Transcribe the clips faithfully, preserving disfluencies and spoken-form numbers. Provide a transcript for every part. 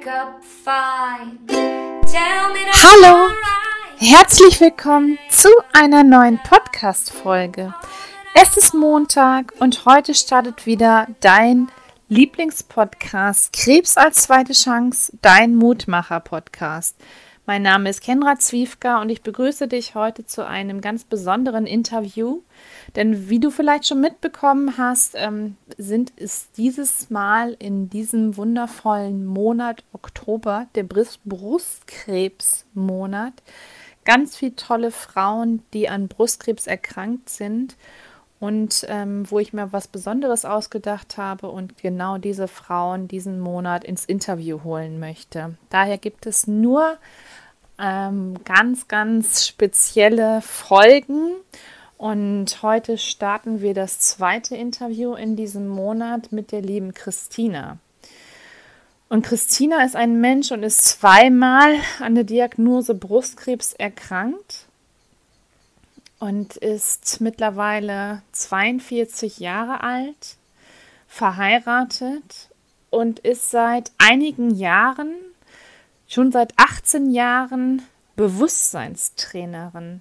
wake up fine. Tell me that Hallo, I'm right. herzlich willkommen zu einer neuen Podcast-Folge. Es ist Montag und heute startet wieder dein Lieblingspodcast Krebs als zweite Chance, dein Mutmacher-Podcast. Mein Name ist Kendra Zwiefka und ich begrüße dich heute zu einem ganz besonderen Interview. Denn wie du vielleicht schon mitbekommen hast, ähm, sind es dieses Mal in diesem wundervollen Monat Oktober, der Brust- Brustkrebsmonat, ganz viele tolle Frauen, die an Brustkrebs erkrankt sind und ähm, wo ich mir was Besonderes ausgedacht habe und genau diese Frauen diesen Monat ins Interview holen möchte. Daher gibt es nur ähm, ganz, ganz spezielle Folgen. Und heute starten wir das zweite Interview in diesem Monat mit der lieben Christina. Und Christina ist ein Mensch und ist zweimal an der Diagnose Brustkrebs erkrankt und ist mittlerweile zweiundvierzig Jahre alt, verheiratet und ist seit einigen Jahren, schon seit achtzehn Jahren, Bewusstseinstrainerin.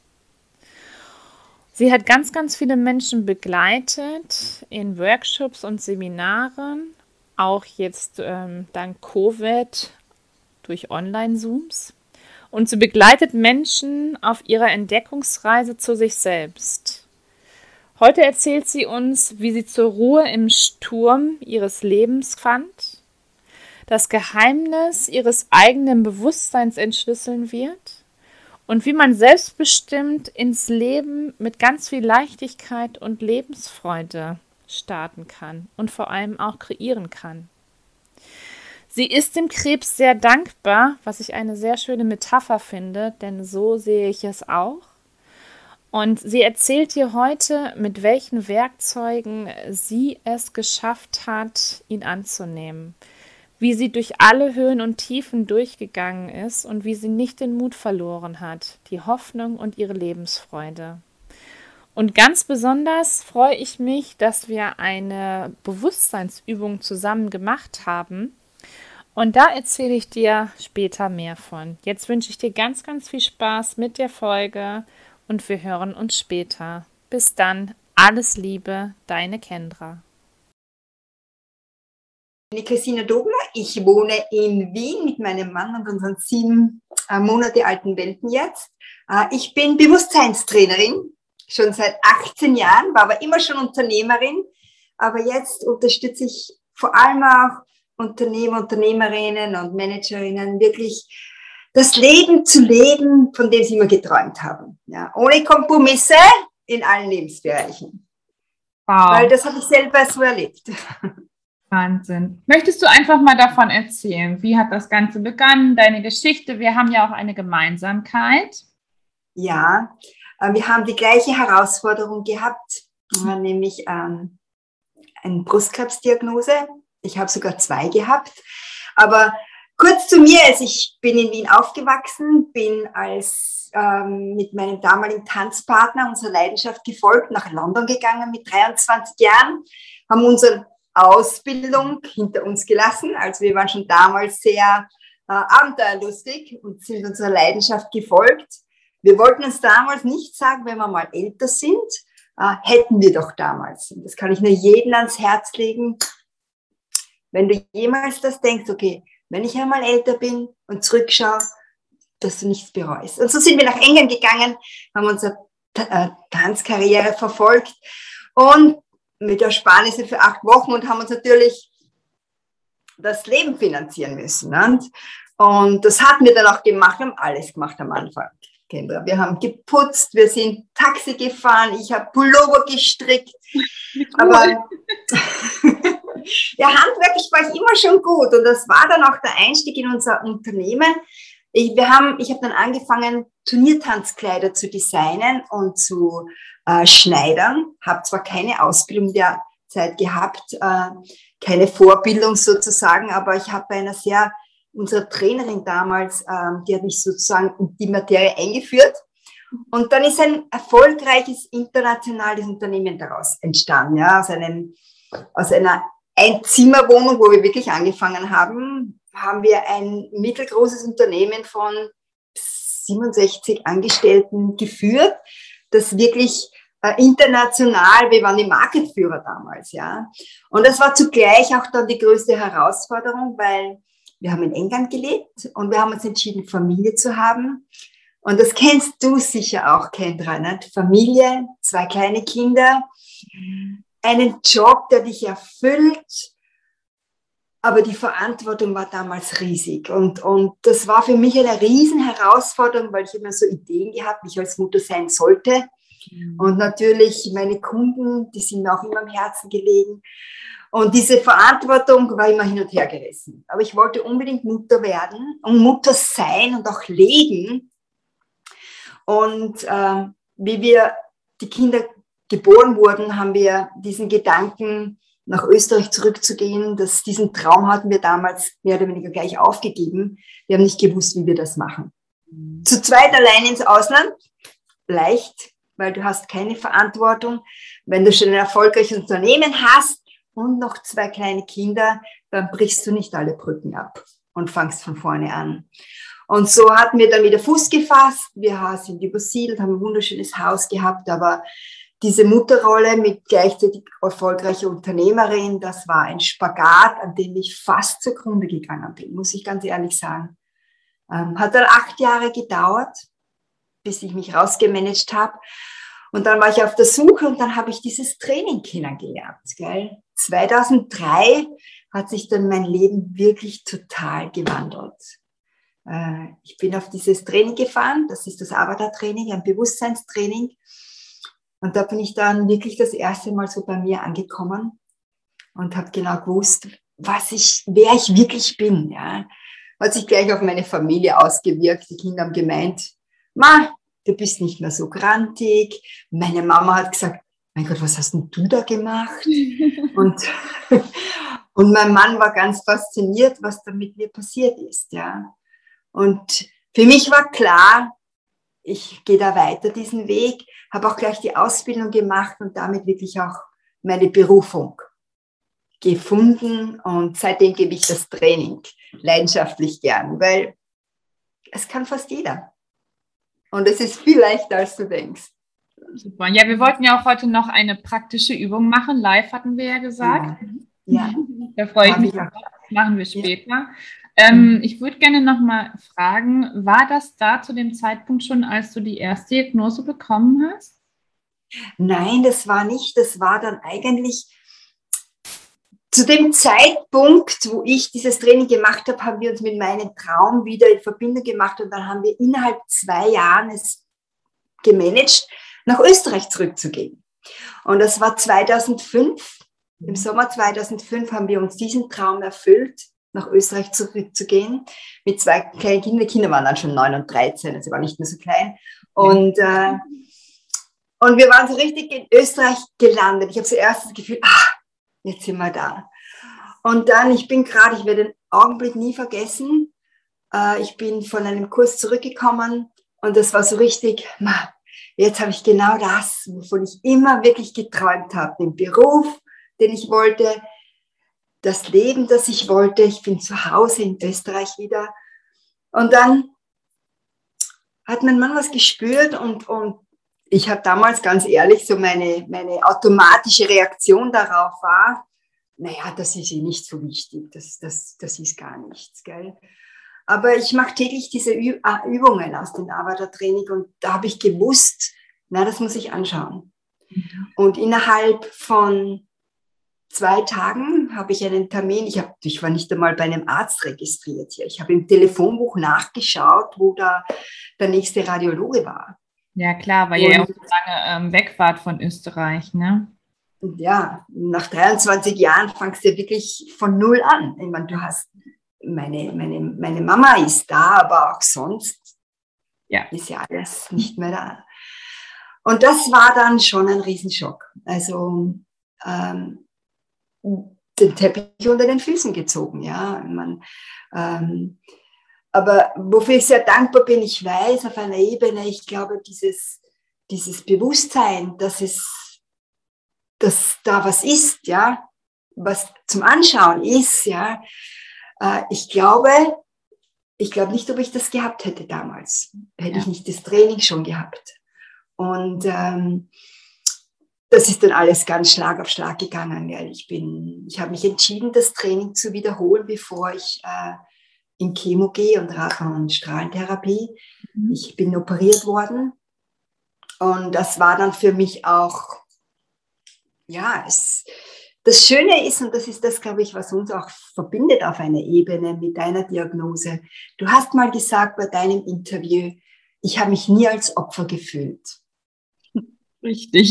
Sie hat ganz, ganz viele Menschen begleitet in Workshops und Seminaren, auch jetzt ähm, dank Covid durch Online-Zooms. Und sie begleitet Menschen auf ihrer Entdeckungsreise zu sich selbst. Heute erzählt sie uns, wie sie zur Ruhe im Sturm ihres Lebens fand, das Geheimnis ihres eigenen Bewusstseins entschlüsseln wird und wie man selbstbestimmt ins Leben mit ganz viel Leichtigkeit und Lebensfreude starten kann und vor allem auch kreieren kann. Sie ist dem Krebs sehr dankbar, was ich eine sehr schöne Metapher finde, denn so sehe ich es auch. Und sie erzählt dir heute, mit welchen Werkzeugen sie es geschafft hat, ihn anzunehmen. Wie sie durch alle Höhen und Tiefen durchgegangen ist und wie sie nicht den Mut verloren hat, die Hoffnung und ihre Lebensfreude. Und ganz besonders freue ich mich, dass wir eine Bewusstseinsübung zusammen gemacht haben. Und da erzähle ich dir später mehr von. Jetzt wünsche ich dir ganz, ganz viel Spaß mit der Folge und wir hören uns später. Bis dann, alles Liebe, deine Kendra. Ich bin Christina Dobler, ich wohne in Wien mit meinem Mann und unseren sieben äh, Monate alten Welpen jetzt. Äh, ich bin Bewusstseinstrainerin, schon seit achtzehn Jahren, war aber immer schon Unternehmerin, aber jetzt unterstütze ich vor allem auch Unternehmer, Unternehmerinnen und Managerinnen wirklich das Leben zu leben, von dem sie immer geträumt haben. Ja, ohne Kompromisse in allen Lebensbereichen. Wow. Weil das habe ich selber so erlebt. Wahnsinn. Möchtest du einfach mal davon erzählen? Wie hat das Ganze begonnen? Deine Geschichte? Wir haben ja auch eine Gemeinsamkeit. Ja, äh, wir haben die gleiche Herausforderung gehabt, äh, nämlich ähm, eine Brustkrebsdiagnose. Ich habe sogar zwei gehabt. Aber kurz zu mir, also ich bin in Wien aufgewachsen, bin als ähm, mit meinem damaligen Tanzpartner unserer Leidenschaft gefolgt, nach London gegangen mit dreiundzwanzig Jahren, haben unsere Ausbildung hinter uns gelassen. Also wir waren schon damals sehr äh, abenteuerlustig und sind unserer Leidenschaft gefolgt. Wir wollten uns damals nicht sagen, wenn wir mal älter sind, äh, hätten wir doch damals. Und das kann ich nur jedem ans Herz legen. Wenn du jemals das denkst, okay, wenn ich einmal älter bin und zurückschaue, dass du nichts bereust. Und so sind wir nach England gegangen, haben unsere äh, Tanzkarriere verfolgt und mit Ersparnisse für acht Wochen und haben uns natürlich das Leben finanzieren müssen. Und, und das hatten wir dann auch gemacht, wir haben alles gemacht am Anfang. Kendra. Wir haben geputzt, wir sind Taxi gefahren, ich habe Pullover gestrickt. Cool. Aber ja, handwerklich war ich immer schon gut und das war dann auch der Einstieg in unser Unternehmen. Ich, wir haben, ich habe dann angefangen, Turniertanzkleider zu designen und zu äh, schneidern. Habe zwar keine Ausbildung derzeit gehabt, äh, keine Vorbildung sozusagen, aber ich habe bei einer sehr, unsere Trainerin damals, äh, die hat mich sozusagen in die Materie eingeführt. Und dann ist ein erfolgreiches internationales Unternehmen daraus entstanden, ja, aus einem, aus einer Einzimmerwohnung, wo wir wirklich angefangen haben, haben wir ein mittelgroßes Unternehmen von siebenundsechzig Angestellten geführt, das wirklich äh, international, wir waren die Marktführer damals, ja. Und das war zugleich auch dann die größte Herausforderung, weil wir haben in England gelebt und wir haben uns entschieden, Familie zu haben. Und das kennst du sicher auch, Kendra, nicht? Familie, zwei kleine Kinder, einen Job, der dich erfüllt, aber die Verantwortung war damals riesig. Und, und das war für mich eine riesen Herausforderung, weil ich immer so Ideen gehabt, wie ich als Mutter sein sollte. Mhm. Und natürlich meine Kunden, die sind mir auch immer am Herzen gelegen. Und diese Verantwortung war immer hin und her gerissen. Aber ich wollte unbedingt Mutter werden und Mutter sein und auch leben. Und äh, wie wir die Kinder geboren wurden, haben wir diesen Gedanken, nach Österreich zurückzugehen. Das, diesen Traum hatten wir damals mehr oder weniger gleich aufgegeben. Wir haben nicht gewusst, wie wir das machen. Mhm. Zu zweit allein ins Ausland, leicht, weil du hast keine Verantwortung. Wenn du schon ein erfolgreiches Unternehmen hast und noch zwei kleine Kinder, dann brichst du nicht alle Brücken ab und fangst von vorne an. Und so hatten wir dann wieder Fuß gefasst. Wir sind übersiedelt, haben ein wunderschönes Haus gehabt, aber diese Mutterrolle mit gleichzeitig erfolgreicher Unternehmerin, das war ein Spagat, an dem ich fast zugrunde gegangen bin, muss ich ganz ehrlich sagen. Ähm, hat dann acht Jahre gedauert, bis ich mich rausgemanagt habe. Und dann war ich auf der Suche und dann habe ich dieses Training kennengelernt. Gell? zweitausenddrei hat sich dann mein Leben wirklich total gewandelt. Äh, ich bin auf dieses Training gefahren, das ist das Avatar-Training, ein Bewusstseinstraining. Und da bin ich dann wirklich das erste Mal so bei mir angekommen und habe genau gewusst, was ich, wer ich wirklich bin. Ja. Hat sich gleich auf meine Familie ausgewirkt. Die Kinder haben gemeint, Ma, du bist nicht mehr so grantig. Meine Mama hat gesagt, mein Gott, was hast denn du da gemacht? und, und mein Mann war ganz fasziniert, was da mit mir passiert ist. Ja. Und für mich war klar, ich gehe da weiter diesen Weg, habe auch gleich die Ausbildung gemacht und damit wirklich auch meine Berufung gefunden. Und seitdem gebe ich das Training leidenschaftlich gern, weil es kann fast jeder. Und es ist viel leichter, als du denkst. Super. Ja, wir wollten ja auch heute noch eine praktische Übung machen. Live hatten wir ja gesagt. Ja. ja. Da freue ich mich. Das machen wir später. Ja. Ähm, ich würde gerne noch mal fragen, war das da zu dem Zeitpunkt schon, als du die erste Diagnose bekommen hast? Nein, das war nicht. Das war dann eigentlich zu dem Zeitpunkt, wo ich dieses Training gemacht habe, haben wir uns mit meinem Traum wieder in Verbindung gemacht und dann haben wir innerhalb zwei Jahren es gemanagt, nach Österreich zurückzugehen. Und das war zweitausendfünf. Im Sommer zweitausendfünf haben wir uns diesen Traum erfüllt, nach Österreich zurückzugehen, mit zwei kleinen Kindern. Die Kinder waren dann schon neun und dreizehn, also war nicht mehr so klein. Und, äh, und wir waren so richtig in Österreich gelandet. Ich habe zuerst das Gefühl, ah, jetzt sind wir da. Und dann, ich bin gerade, ich werde den Augenblick nie vergessen, äh, ich bin von einem Kurs zurückgekommen und das war so richtig, ma, jetzt habe ich genau das, wovon ich immer wirklich geträumt habe, den Beruf, den ich wollte, das Leben, das ich wollte. Ich bin zu Hause in Österreich wieder. Und dann hat mein Mann was gespürt und, und ich habe damals ganz ehrlich, so meine, meine automatische Reaktion darauf war, naja, das ist eh nicht so wichtig, das, das, das ist gar nichts, gell? Aber ich mache täglich diese Übungen aus dem Avatar-Training und da habe ich gewusst, na, das muss ich anschauen. Mhm. Und innerhalb von zwei Tagen habe ich einen Termin, ich, hab, ich war nicht einmal bei einem Arzt registriert hier, ich habe im Telefonbuch nachgeschaut, wo da der nächste Radiologe war. Ja klar, weil ihr ja auch so lange ähm, weg wart von Österreich, ne? Ja, nach dreiundzwanzig Jahren fangst du ja wirklich von null an. Ich meine, du hast, meine, meine, meine Mama ist da, aber auch sonst ja. ist ja alles nicht mehr da. Und das war dann schon ein Riesenschock. Also ähm, den Teppich unter den Füßen gezogen, ja. Man, ähm, aber wofür ich sehr dankbar bin, ich weiß auf einer Ebene, ich glaube, dieses, dieses Bewusstsein, dass es, dass da was ist, ja, was zum Anschauen ist, ja, Äh, ich glaube, ich glaube nicht, ob ich das gehabt hätte damals. Hätte Ja. ich nicht das Training schon gehabt. Und ähm, das ist dann alles ganz Schlag auf Schlag gegangen. Weil ich bin, ich habe mich entschieden, das Training zu wiederholen, bevor ich äh, in Chemo gehe und Rachen- und Strahlentherapie. Mhm. Ich bin operiert worden. Und das war dann für mich auch, ja, es, das Schöne ist, und das ist das, glaube ich, was uns auch verbindet auf einer Ebene mit deiner Diagnose. Du hast mal gesagt bei deinem Interview, ich habe mich nie als Opfer gefühlt. Richtig.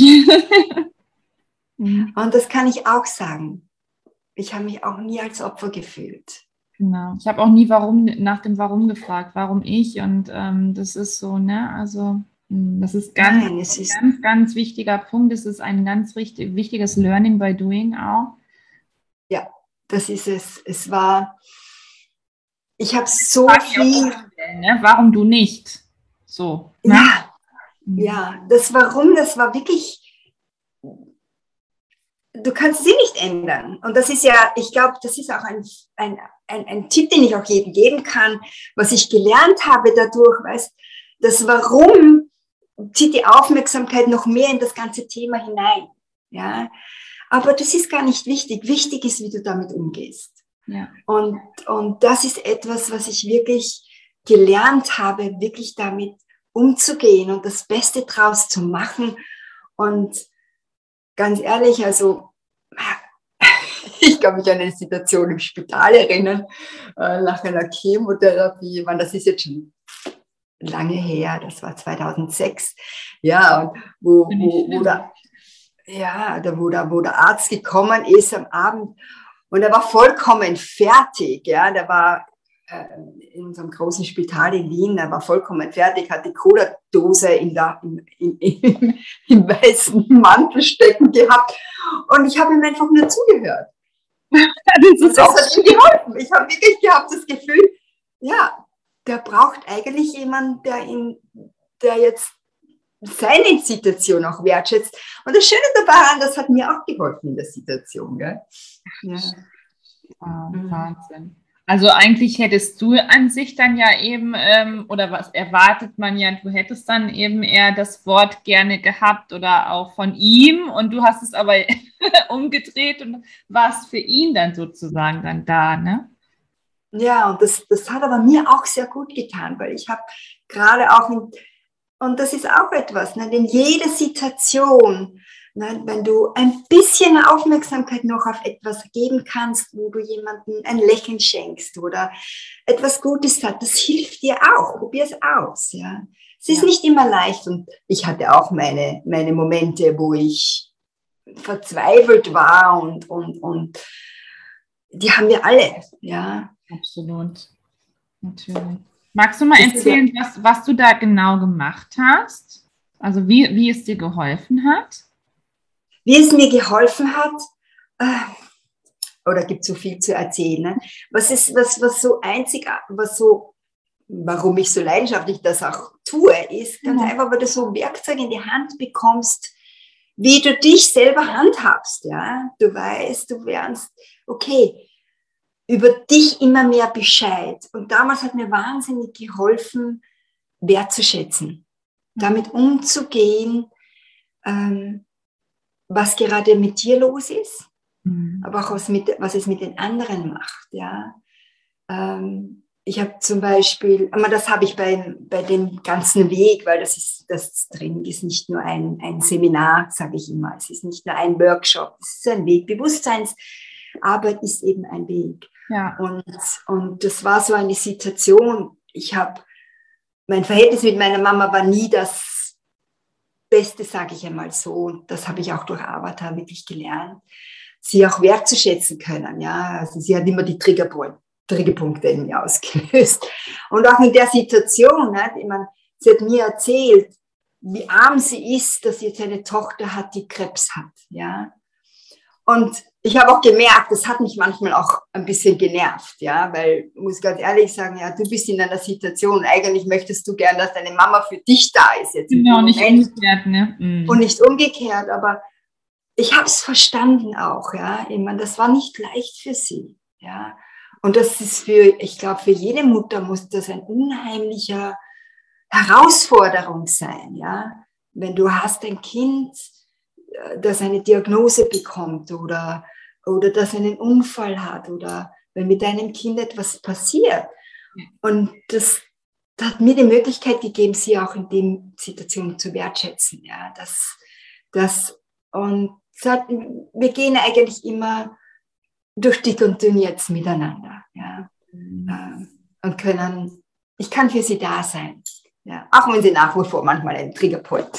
Mhm. Und das kann ich auch sagen. Ich habe mich auch nie als Opfer gefühlt. Genau. Ich habe auch nie warum, nach dem Warum gefragt, warum ich. Und ähm, das ist so, ne, also mh, das ist ganz, Nein, es ist, ganz, ganz wichtiger Punkt. Das ist ein ganz wichtig, wichtiges Learning by Doing auch. ja, das ist es. Es war, ich habe so Frag ich auch viel, immer stellen, ne? Warum du nicht? So, ne? ja, Mhm. ja, das Warum, das war wirklich, du kannst sie nicht ändern. Und das ist ja, ich glaube, das ist auch ein, ein, ein, ein Tipp, den ich auch jedem geben kann, was ich gelernt habe dadurch, weißt, das Warum zieht die Aufmerksamkeit noch mehr in das ganze Thema hinein. Ja, aber das ist gar nicht wichtig. Wichtig ist, wie du damit umgehst. Ja. Und, und das ist etwas, was ich wirklich gelernt habe, wirklich damit umzugehen und das Beste draus zu machen. Und ganz ehrlich, also ich kann mich an eine Situation im Spital erinnern, äh, nach einer Chemotherapie. Man, das ist jetzt schon lange her, das war zweitausendsechs. Ja, und wo, wo, wo, der, ja, da, wo, der, wo der Arzt gekommen ist am Abend und er war vollkommen fertig. Ja, der war äh, in unserem großen Spital in Wien, er war vollkommen fertig, hat die Cola-Dose in der, im, im, im, im weißen Mantel stecken gehabt. Und ich habe ihm einfach nur zugehört. Das, und das hat ihm geholfen. Ich habe wirklich gehabt das Gefühl, ja, der braucht eigentlich jemanden, der ihn, der jetzt seine Situation auch wertschätzt. Und das Schöne daran, das hat mir auch geholfen in der Situation. Gell? Ja. Wow, Mhm. Wahnsinn. Also eigentlich hättest du an sich dann ja eben, ähm, oder was erwartet man ja, du hättest dann eben eher das Wort gerne gehabt oder auch von ihm und du hast es aber umgedreht und warst für ihn dann sozusagen dann da, ne? Ja, und das, das hat aber mir auch sehr gut getan, weil ich habe gerade auch, in, und das ist auch etwas, ne, in jeder Situation, ne, wenn du ein bisschen Aufmerksamkeit noch auf etwas geben kannst, wo du jemandem ein Lächeln schenkst oder etwas Gutes hat, das hilft dir auch, probier es aus. Ja. Es ist Ja. nicht immer leicht und ich hatte auch meine, meine Momente, wo ich verzweifelt war und, und, und die haben wir alle, ja. Absolut, natürlich. Magst du mal Das ist erzählen, was, was du da genau gemacht hast? Also wie, wie es dir geholfen hat? Wie es mir geholfen hat, äh, oder gibt so viel zu erzählen, ne? was ist, was, was so einzig, was so, warum ich so leidenschaftlich das auch tue, ist ganz Ja. einfach, weil du so ein Werkzeug in die Hand bekommst, wie du dich selber handhabst, ja. Du weißt, du lernst, okay, über dich immer mehr Bescheid. Und damals hat mir wahnsinnig geholfen, wertzuschätzen, damit umzugehen, ähm, was gerade mit dir los ist, Mhm. aber auch was, mit, was es mit den anderen macht. Ja. Ähm, ich habe zum Beispiel, aber das habe ich bei, bei dem ganzen Weg, weil das ist, das Training ist nicht nur ein, ein Seminar, sage ich immer, es ist nicht nur ein Workshop, es ist ein Weg. Bewusstseinsarbeit ist eben ein Weg. Ja. Und, und das war so eine Situation, ich habe, mein Verhältnis mit meiner Mama war nie das Beste, sage ich einmal so. Und das habe ich auch durch Avatar wirklich gelernt, sie auch wertzuschätzen können. Ja, also sie hat immer die Triggerpunkte, Triggerpunkte in mir ausgelöst. Und auch in der Situation, ne, ich meine, sie hat mir erzählt, wie arm sie ist, dass sie jetzt eine Tochter hat, die Krebs hat. Ja. Und ich habe auch gemerkt, das hat mich manchmal auch ein bisschen genervt, ja, weil, ich muss ganz ehrlich sagen, ja, du bist in einer Situation, eigentlich möchtest du gern, dass deine Mama für dich da ist. Jetzt Genau, nicht umgekehrt, ne? Mhm. Und nicht umgekehrt, aber ich habe es verstanden auch, ja, ich meine, das war nicht leicht für sie, ja, Und das ist für, ich glaube, für jede Mutter muss das ein unheimlicher Herausforderung sein, ja. Wenn du hast ein Kind, das eine Diagnose bekommt oder, oder das einen Unfall hat oder wenn mit deinem Kind etwas passiert. Und das, das hat mir die Möglichkeit gegeben, sie auch in den Situationen zu wertschätzen, ja. Das, das, und das hat, wir gehen eigentlich immer durch dick und dünn jetzt miteinander, ja. Mhm. Und können, ich kann für sie da sein. Ja, auch wenn sie nach wie vor manchmal einen Triggerpoint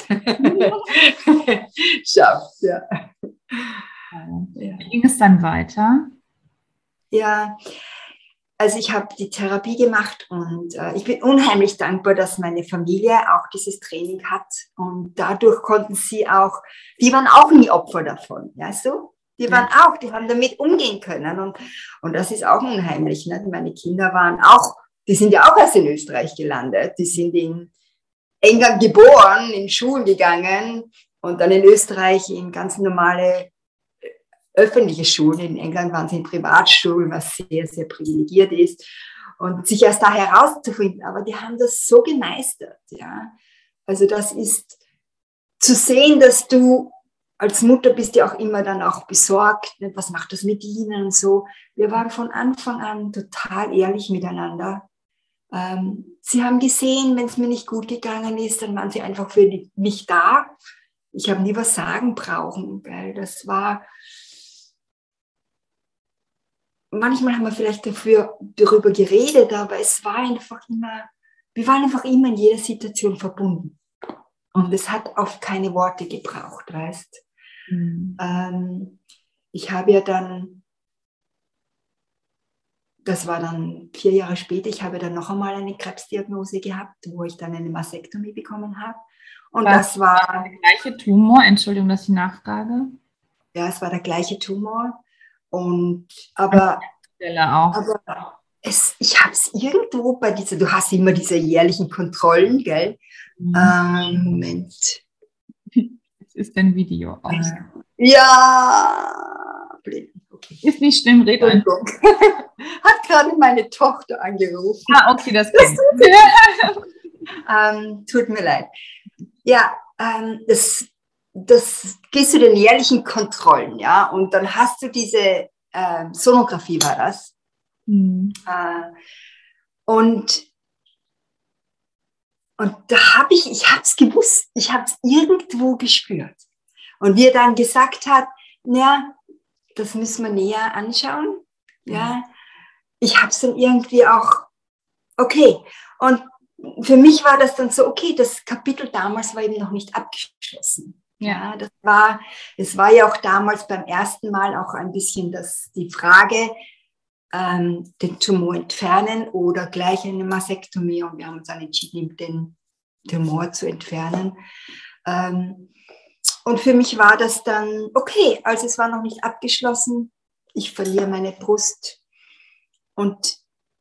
schafft. Ja. Wie ging es dann weiter? Ja, also ich habe die Therapie gemacht und äh, ich bin unheimlich dankbar, dass meine Familie auch dieses Training hat. Und dadurch konnten sie auch, die waren auch nie Opfer davon, weißt du? Die waren ja. auch, die haben damit umgehen können. Und, und das ist auch unheimlich. Ne? Meine Kinder waren auch, die sind ja auch erst in Österreich gelandet. Die sind in England geboren, in Schulen gegangen und dann in Österreich in ganz normale öffentliche Schulen. In England waren sie in Privatschulen, was sehr, sehr privilegiert ist. Und sich erst da herauszufinden. Aber die haben das so gemeistert. Ja? Also das ist zu sehen, dass du als Mutter bist ja auch immer dann auch besorgt. Was macht das mit ihnen und so. Wir waren von Anfang an total ehrlich miteinander. Ähm, sie haben gesehen, wenn es mir nicht gut gegangen ist, dann waren sie einfach für mich da. Ich habe nie was sagen brauchen, weil das war, manchmal haben wir vielleicht dafür, darüber geredet, aber es war einfach immer, wir waren einfach immer in jeder Situation verbunden. Und es hat oft keine Worte gebraucht, weißt. Mhm. Ähm, ich habe ja dann, das war dann vier Jahre später, ich habe dann noch einmal eine Krebsdiagnose gehabt, wo ich dann eine Mastektomie bekommen habe. Und war das war der gleiche Tumor, Entschuldigung, dass ich nachfrage. Ja, es war der gleiche Tumor. Und, aber, auch. aber es, ich habe es irgendwo bei dieser, du hast immer diese jährlichen Kontrollen, gell? Mhm. Ähm, Moment. Es ist ein Video auch. Äh, ja, blind. Okay. Ist nicht schlimm, red einfach. Hat gerade meine Tochter angerufen. Ah, okay, das kennt ähm, tut mir leid. Ja, ähm, das, das gehst du den jährlichen Kontrollen, ja, und dann hast du diese äh, Sonographie, war das. Mhm. Äh, und, und da habe ich, ich habe es gewusst, ich habe es irgendwo gespürt. Und wie er dann gesagt hat, na, das müssen wir näher anschauen. Ja, ich habe es dann irgendwie auch, okay. Und für mich war das dann so, okay, das Kapitel damals war eben noch nicht abgeschlossen. Ja, ja das war, es war ja auch damals beim ersten Mal auch ein bisschen das, die Frage, ähm, den Tumor entfernen oder gleich eine Mastektomie. Und wir haben uns dann entschieden, den Tumor zu entfernen. Ähm, Und für mich war das dann, okay, also es war noch nicht abgeschlossen, ich verliere meine Brust und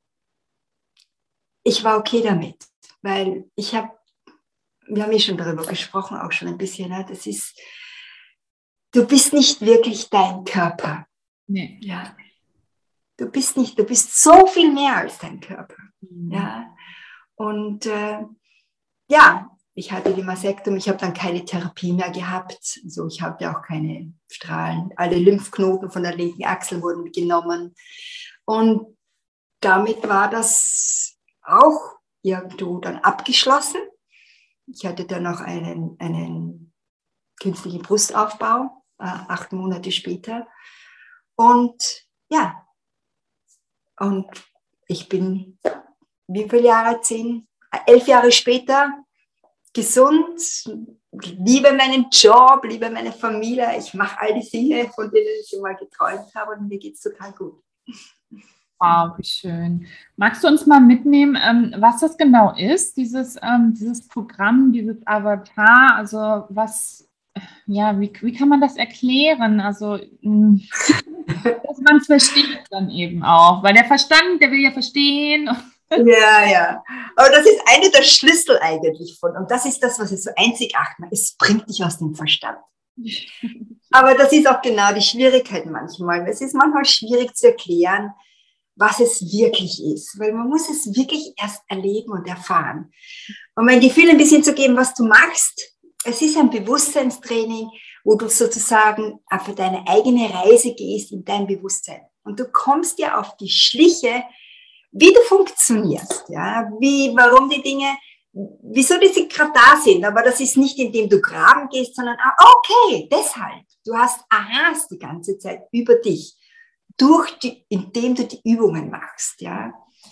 ich war okay damit, weil ich habe, wir haben ja schon darüber gesprochen, auch schon ein bisschen, ne? Das ist, du bist nicht wirklich dein Körper. Nee. Ja. Du bist nicht, du bist so viel mehr als dein Körper. Mhm. Ja. Und äh, ja, ich hatte die Mastektomie, ich habe dann keine Therapie mehr gehabt. Also ich hatte auch keine Strahlen. Alle Lymphknoten von der linken Achsel wurden genommen. Und damit war das auch irgendwo dann abgeschlossen. Ich hatte dann noch einen, einen künstlichen Brustaufbau, äh, acht Monate später. Und ja, und ich bin, wie viele Jahre, zehn, elf Jahre später, gesund, liebe meinen Job, liebe meine Familie. Ich mache all die Dinge, von denen ich immer geträumt habe und mir geht es total gut. Wow, wie schön. Magst du uns mal mitnehmen, ähm, was das genau ist, dieses, ähm, dieses Programm, dieses Avatar? Also was, ja, wie, wie kann man das erklären? Also, mh, dass man es versteht dann eben auch, weil der Verstand, der will ja verstehen. Ja, ja. Aber das ist eine der Schlüssel eigentlich von, und das ist das, was es so einzigartig macht. Es bringt dich aus dem Verstand. Aber das ist auch genau die Schwierigkeit manchmal. Es ist manchmal schwierig zu erklären, was es wirklich ist. Weil man muss es wirklich erst erleben und erfahren. Um mein Gefühl ein bisschen zu geben, was du machst. Es ist ein Bewusstseinstraining, wo du sozusagen auf deine eigene Reise gehst in dein Bewusstsein. Und du kommst dir auf die Schliche, wie du funktionierst, ja, wie, warum die Dinge, wieso die sie gerade da sind. Aber das ist nicht, indem du graben gehst, sondern, ah, okay, deshalb. Du hast Aha's die ganze Zeit über dich, durch die, indem du die Übungen machst, ja.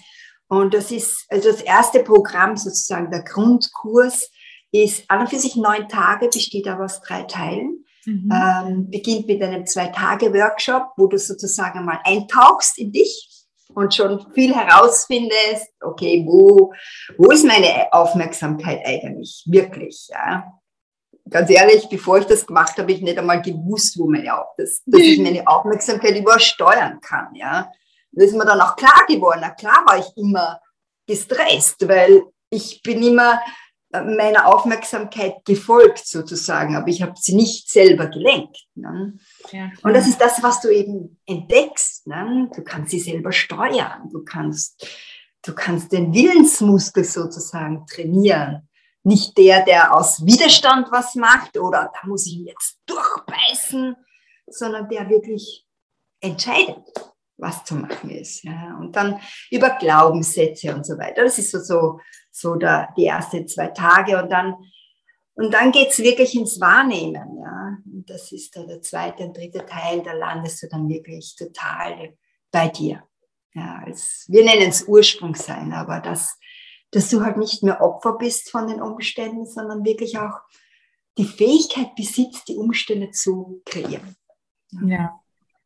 Und das ist, also das erste Programm sozusagen, der Grundkurs ist an und für sich neun Tage, besteht aber aus drei Teilen. Mhm. Ähm, beginnt mit einem Zwei-Tage-Workshop, wo du sozusagen mal eintauchst in dich und schon viel herausfindest, okay, wo, wo ist meine Aufmerksamkeit eigentlich wirklich, ja. Ganz ehrlich, bevor ich das gemacht habe, habe ich nicht einmal gewusst, wo meine, dass, dass ich meine Aufmerksamkeit übersteuern kann, ja. Das ist mir dann auch klar geworden. Na klar war ich immer gestresst, weil ich bin immer meiner Aufmerksamkeit gefolgt sozusagen, aber ich habe sie nicht selber gelenkt. Ne? Ja, und das ist das, was du eben entdeckst. Ne? Du kannst sie selber steuern, du kannst, du kannst den Willensmuskel sozusagen trainieren. Nicht der, der aus Widerstand was macht oder da muss ich jetzt durchbeißen, sondern der wirklich entscheidet, was zu machen ist. Ja. Und dann über Glaubenssätze und so weiter. Das ist so, so, so der, die ersten zwei Tage. Und dann, und dann geht's wirklich ins Wahrnehmen. Ja. Und das ist da der zweite und dritte Teil. Da landest du dann wirklich total bei dir. Ja, als, wir nennen es Ursprungssein, aber das, dass du halt nicht mehr Opfer bist von den Umständen, sondern wirklich auch die Fähigkeit besitzt, die Umstände zu kreieren. Ja. Ja.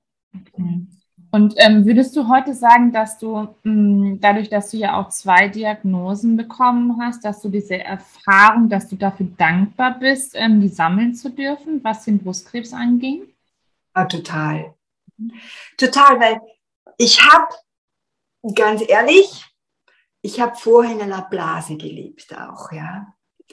Okay. Und ähm, würdest du heute sagen, dass du, mh, dadurch, dass du ja auch zwei Diagnosen bekommen hast, dass du diese Erfahrung, dass du dafür dankbar bist, ähm, die sammeln zu dürfen, was den Brustkrebs anging? Ah, total. Total, weil ich habe, ganz ehrlich, ich habe vorher in einer Blase gelebt auch, ja.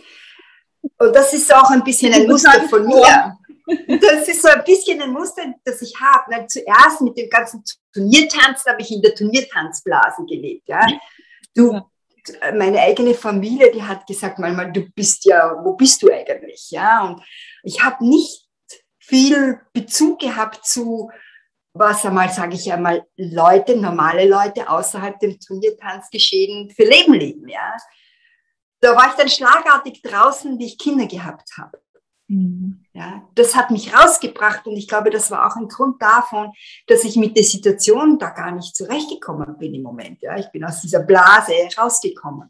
Und das ist auch ein bisschen ein Muster von mir. Das ist so ein bisschen ein Muster, das ich habe. Zuerst mit dem ganzen Turniertanzen habe ich in der Turniertanzblase gelebt. Ja. Du, meine eigene Familie, die hat gesagt, manchmal, du bist ja, wo bist du eigentlich? Ja. Und ich habe nicht viel Bezug gehabt zu, was einmal, sage ich einmal, Leute, normale Leute außerhalb dem Turniertanzgeschehen für Leben leben. Ja. Da war ich dann schlagartig draußen, wie ich Kinder gehabt habe. Mhm. Ja, das hat mich rausgebracht und ich glaube, das war auch ein Grund davon, dass ich mit der Situation da gar nicht zurechtgekommen bin im Moment. Ja, ich bin aus dieser Blase rausgekommen.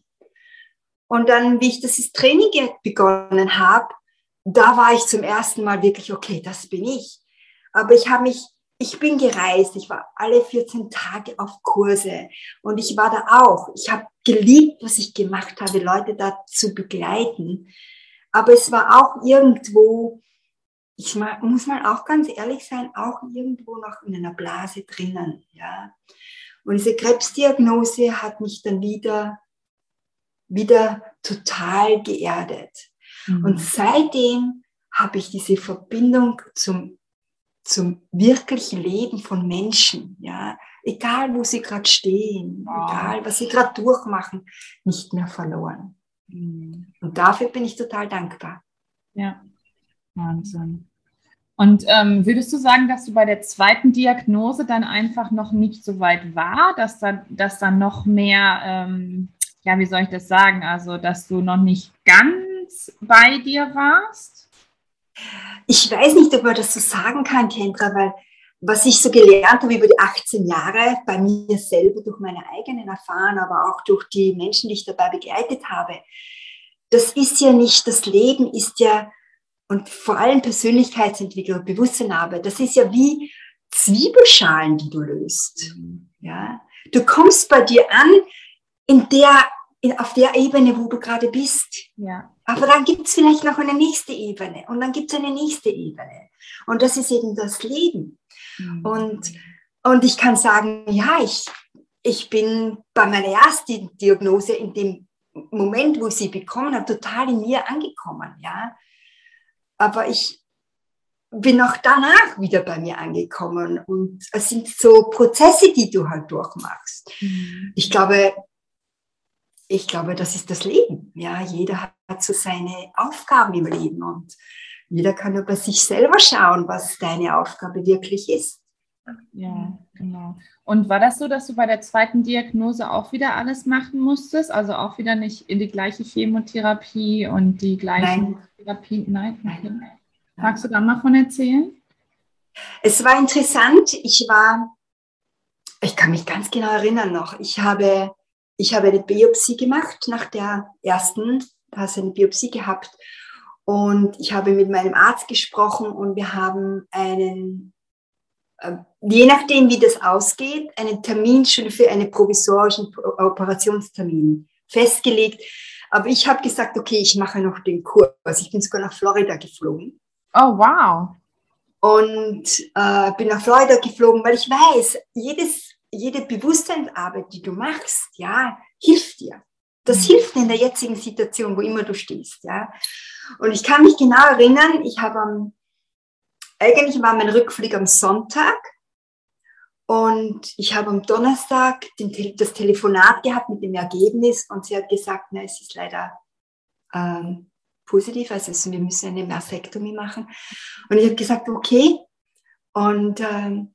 Und dann, wie ich das Training begonnen habe, da war ich zum ersten Mal wirklich, okay, das bin ich. Aber ich habe mich, ich bin gereist, ich war alle vierzehn Tage auf Kurse und ich war da auch. Ich habe geliebt, was ich gemacht habe, Leute da zu begleiten. Aber es war auch irgendwo, ich muss mal auch ganz ehrlich sein, auch irgendwo noch in einer Blase drinnen. Ja. Und diese Krebsdiagnose hat mich dann wieder, wieder total geerdet. Mhm. Und seitdem habe ich diese Verbindung zum, zum wirklichen Leben von Menschen, ja, egal wo sie gerade stehen, wow. egal was sie gerade durchmachen, nicht mehr verloren. Und dafür bin ich total dankbar. Ja, Wahnsinn. Und ähm, würdest du sagen, dass du bei der zweiten Diagnose dann einfach noch nicht so weit war, dass da, dass da noch mehr, ähm, ja, wie soll ich das sagen, also dass du noch nicht ganz bei dir warst? Ich weiß nicht, ob man das so sagen kann, Kendra, weil was ich so gelernt habe über die achtzehn Jahre, bei mir selber durch meine eigenen Erfahrungen, aber auch durch die Menschen, die ich dabei begleitet habe, das ist ja nicht, das Leben ist ja, und vor allem Persönlichkeitsentwicklung, Bewusstseinarbeit, das ist ja wie Zwiebelschalen, die du löst. Ja? Du kommst bei dir an, in der, in, auf der Ebene, wo du gerade bist. Ja. Aber dann gibt es vielleicht noch eine nächste Ebene und dann gibt es eine nächste Ebene. Und das ist eben das Leben. Mhm. Und, und ich kann sagen, ja, ich, ich bin bei meiner ersten Diagnose in dem Moment, wo ich sie bekommen habe, total in mir angekommen. Ja. Aber ich, bin auch danach wieder bei mir angekommen. Und es sind so Prozesse, die du halt durchmachst. Mhm. Ich glaube, ich glaube, das ist das Leben. Ja, jeder hat so seine Aufgaben im Leben und jeder kann nur bei sich selber schauen, was deine Aufgabe wirklich ist. Ja, genau. Und war das so, dass du bei der zweiten Diagnose auch wieder alles machen musstest? Also auch wieder nicht in die gleiche Chemotherapie und die gleichen Nein. Therapien? Nein. Okay. Nein. Magst du da mal von erzählen? Es war interessant. Ich war, ich kann mich ganz genau erinnern noch, ich habe, ich habe eine Biopsie gemacht nach der ersten, da hast du eine Biopsie gehabt. Und ich habe mit meinem Arzt gesprochen und wir haben einen, äh, je nachdem wie das ausgeht, einen Termin schon für einen provisorischen Operationstermin festgelegt. Aber ich habe gesagt, okay, ich mache noch den Kurs. Ich bin sogar nach Florida geflogen. Oh, wow. Und äh, bin nach Florida geflogen, weil ich weiß, jedes, jede Bewusstseinsarbeit, die du machst, ja, hilft dir. Das mhm. hilft in der jetzigen Situation, wo immer du stehst, ja. Und ich kann mich genau erinnern, ich habe am, eigentlich war mein Rückflug am Sonntag und ich habe am Donnerstag den, das Telefonat gehabt mit dem Ergebnis und sie hat gesagt, na, es ist leider ähm, positiv, also wir müssen eine Mastektomie machen. Und ich habe gesagt, okay. Und ähm,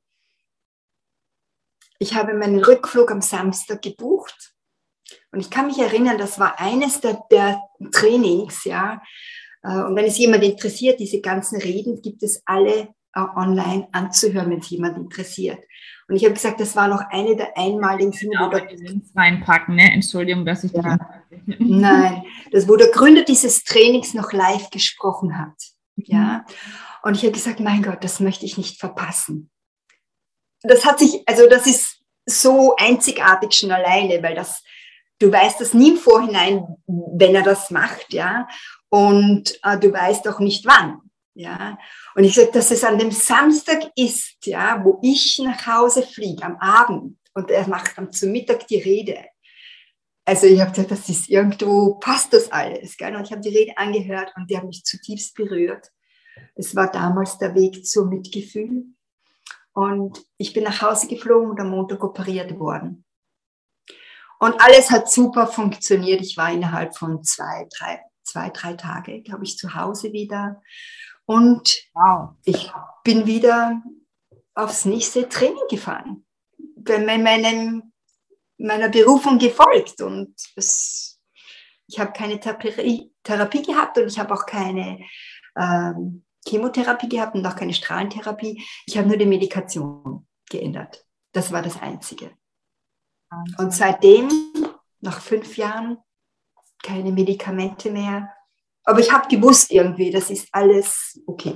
ich habe meinen Rückflug am Samstag gebucht. Und ich kann mich erinnern, das war eines der, der Trainings, ja. Und wenn es jemand interessiert, diese ganzen Reden gibt es alle äh, online anzuhören, wenn es jemand interessiert. Und ich habe gesagt, das war noch eine der einmaligen Dinge, wo der Links reinpacken, ne? Entschuldigung, dass ich ja. dich Nein, das, wo der Gründer dieses Trainings noch live gesprochen hat. Mhm. Ja. Und ich habe gesagt, mein Gott, das möchte ich nicht verpassen. Das hat sich, also das ist so einzigartig schon alleine, weil das, du weißt das nie im Vorhinein, wenn er das macht, ja. Und äh, du weißt auch nicht wann, ja. Und ich sage, dass es an dem Samstag ist, ja, wo ich nach Hause fliege, am Abend, und er macht dann zum Mittag die Rede. Also ich habe gesagt, das ist irgendwo, passt das alles, gell? Und ich habe die Rede angehört und die hat mich zutiefst berührt. Es war damals der Weg zum Mitgefühl. Und ich bin nach Hause geflogen und am Montag operiert worden. Und alles hat super funktioniert. Ich war innerhalb von zwei, drei zwei, drei Tage, glaube ich, zu Hause wieder. Und wow. Ich bin wieder aufs nächste Training gefahren. Bin meinem, meiner Berufung gefolgt. Und es, ich habe keine Therapie, Therapie gehabt und ich habe auch keine ähm, Chemotherapie gehabt und auch keine Strahlentherapie. Ich habe nur die Medikation geändert. Das war das Einzige. Und seitdem, nach fünf Jahren, keine Medikamente mehr. Aber ich habe gewusst irgendwie, das ist alles okay.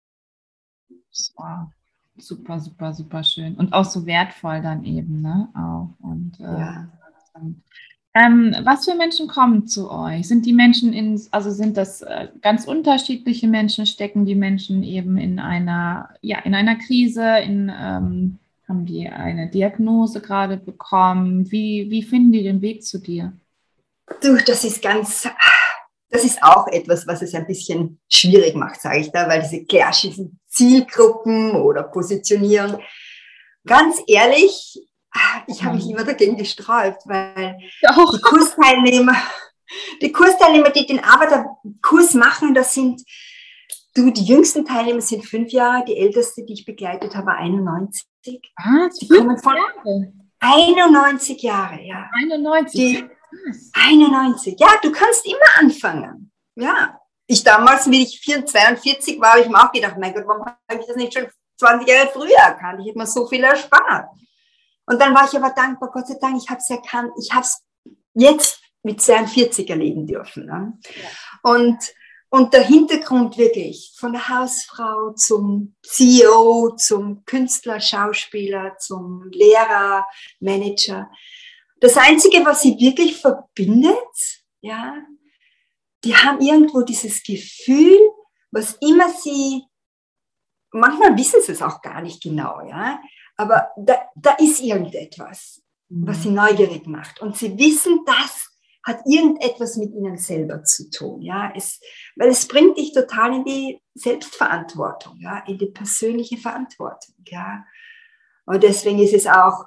Wow. Super, super, super schön. Und auch so wertvoll dann eben, ne? Auch. Und, äh, ja. ähm, was für Menschen kommen zu euch? Sind die Menschen in, also sind das äh, ganz unterschiedliche Menschen, stecken die Menschen eben in einer, ja, in einer Krise, in ähm, haben die eine Diagnose gerade bekommen? Wie, wie finden die den Weg zu dir? Du, das ist ganz, das ist auch etwas, was es ein bisschen schwierig macht, sage ich da, weil diese klassischen Zielgruppen oder Positionierung, ganz ehrlich, ich habe mich immer dagegen gesträubt, weil Auch. die Kursteilnehmer, die Kursteilnehmer, die den Arbeiterkurs machen, das sind, du, die jüngsten Teilnehmer sind fünf Jahre, die älteste, die ich begleitet habe, war einundneunzig. Ah, die kommen von Jahre. einundneunzig Jahre, ja. einundneunzig. Die, einundneunzig, ja, du kannst immer anfangen. Ja, ich damals, wie ich zweiundvierzig war, habe ich mir auch gedacht, mein Gott, warum habe ich das nicht schon zwanzig Jahre früher erkannt? Ich hätte mir so viel erspart. Und dann war ich aber dankbar, Gott sei Dank, ich habe es erkannt, ich habe es jetzt mit zweiundvierzig erleben dürfen. Ne? Ja. Und, und der Hintergrund wirklich, von der Hausfrau zum C E O, zum Künstler, Schauspieler, zum Lehrer, Manager. Das Einzige, was sie wirklich verbindet, ja, die haben irgendwo dieses Gefühl, was immer sie, manchmal wissen sie es auch gar nicht genau, ja, aber da, da ist irgendetwas, was sie neugierig macht. Und sie wissen, das hat irgendetwas mit ihnen selber zu tun. Ja? Es, weil es bringt dich total in die Selbstverantwortung, ja? In die persönliche Verantwortung. Ja? Und deswegen ist es auch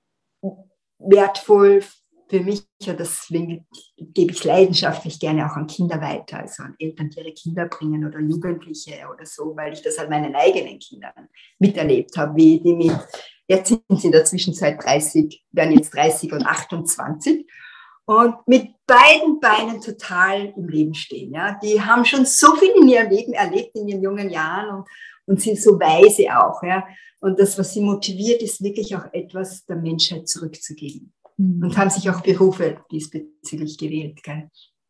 wertvoll für mich, und deswegen gebe ich leidenschaftlich gerne auch an Kinder weiter, also an Eltern, die ihre Kinder bringen oder Jugendliche oder so, weil ich das an meinen eigenen Kindern miterlebt habe, wie die mit, jetzt sind sie in der Zwischenzeit dreißig, werden jetzt dreißig und achtundzwanzig und mit beiden Beinen total im Leben stehen. Ja. Die haben schon so viel in ihrem Leben erlebt, in ihren jungen Jahren und, und sind so weise auch. Ja. Und das, was sie motiviert, ist wirklich auch etwas der Menschheit zurückzugeben. Und haben sich auch Berufe diesbezüglich gewählt. Gell?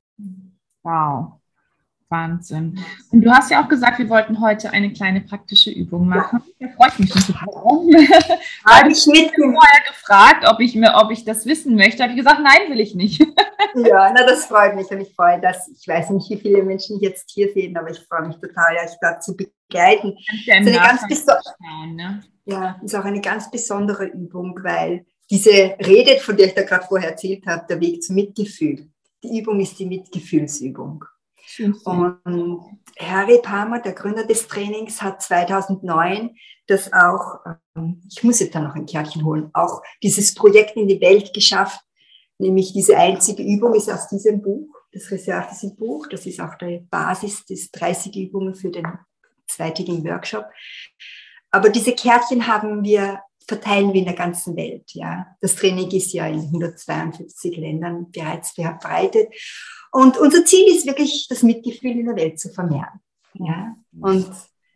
Wow, Wahnsinn. Und du hast ja auch gesagt, wir wollten heute eine kleine praktische Übung machen. Da freue ich mich schon total drauf. Habe ich mich vorher gefragt, ob ich, mir, ob ich das wissen möchte. Habe ich gesagt, nein, will ich nicht. Ja, na, das freut mich und ich freue mich, dass, ich weiß nicht, wie viele Menschen jetzt hier sehen, aber ich freue mich total, euch da zu begleiten. Ja, das ist, eine ganz schauen, ne? Ja, ist auch eine ganz besondere Übung, weil diese Rede, von der ich da gerade vorher erzählt habe, der Weg zum Mitgefühl, die Übung ist die Mitgefühlsübung. Schön. Und Harry Palmer, der Gründer des Trainings, hat zweitausendneun das auch, ich muss jetzt da noch ein Kärtchen holen, auch dieses Projekt in die Welt geschafft, nämlich diese einzige Übung ist aus diesem Buch, das Reserve-Buch, das ist auch die Basis des dreißig Übungen für den zweitägigen Workshop. Aber diese Kärtchen haben wir verteilen wir in der ganzen Welt. Ja. Das Training ist ja in hundertzweiundfünfzig Ländern bereits verbreitet. Und unser Ziel ist wirklich, das Mitgefühl in der Welt zu vermehren. Ja. Und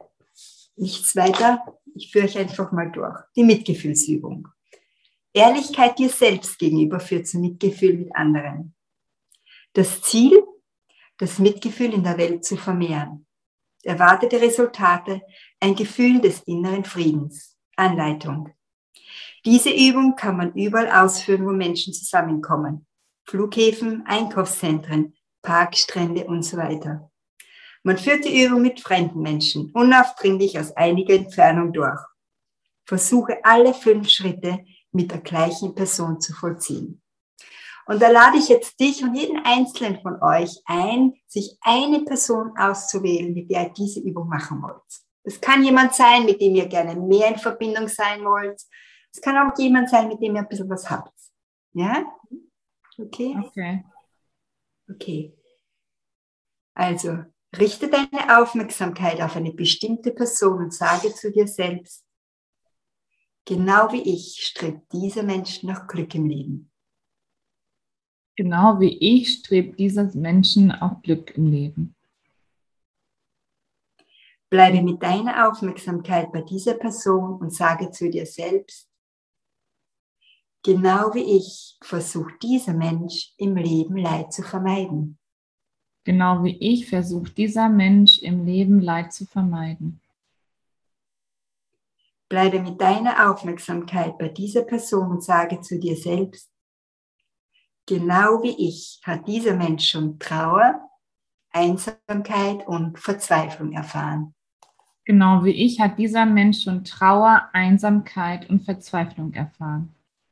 nichts weiter, ich führe euch einfach mal durch. Die Mitgefühlsübung. Ehrlichkeit dir selbst gegenüber führt zu Mitgefühl mit anderen. Das Ziel, das Mitgefühl in der Welt zu vermehren. Erwartete Resultate, ein Gefühl des inneren Friedens. Anleitung. Diese Übung kann man überall ausführen, wo Menschen zusammenkommen. Flughäfen, Einkaufszentren, Parkstrände und so weiter. Man führt die Übung mit fremden Menschen, unaufdringlich aus einiger Entfernung durch. Versuche alle fünf Schritte mit der gleichen Person zu vollziehen. Und da lade ich jetzt dich und jeden Einzelnen von euch ein, sich eine Person auszuwählen, mit der ihr diese Übung machen wollt. Es kann jemand sein, mit dem ihr gerne mehr in Verbindung sein wollt. Es kann auch jemand sein, mit dem ihr ein bisschen was habt. Ja? Okay? Okay. Okay. Also, richte deine Aufmerksamkeit auf eine bestimmte Person und sage zu dir selbst, genau wie ich strebt dieser Mensch nach Glück im Leben. Genau wie ich strebt dieser Menschen auch Glück im Leben. Bleibe mit deiner Aufmerksamkeit bei dieser Person und sage zu dir selbst, genau wie ich versucht dieser Mensch im Leben Leid zu vermeiden. Genau wie ich versucht dieser Mensch im Leben Leid zu vermeiden. Bleibe mit deiner Aufmerksamkeit bei dieser Person und sage zu dir selbst, genau wie ich hat dieser Mensch schon Trauer, Einsamkeit und Verzweiflung erfahren. Genau wie ich hat dieser Mensch schon Trauer, Einsamkeit und Verzweiflung erfahren.